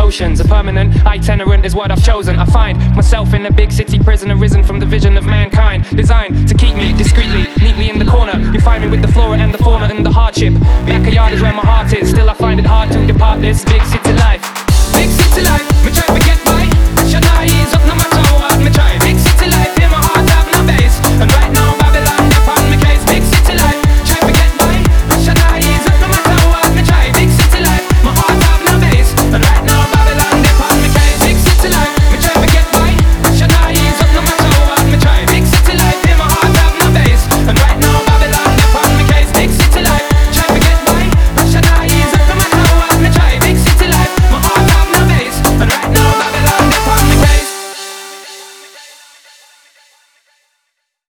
emotions. A permanent itinerant is what I've chosen. I find myself in a big city prison, arisen from the vision of mankind, designed to keep me discreetly, neatly in the corner. You find me with the flora and the fauna and the hardship. Backyard is where my heart is. Still I find it hard to depart this big city life. Big city life,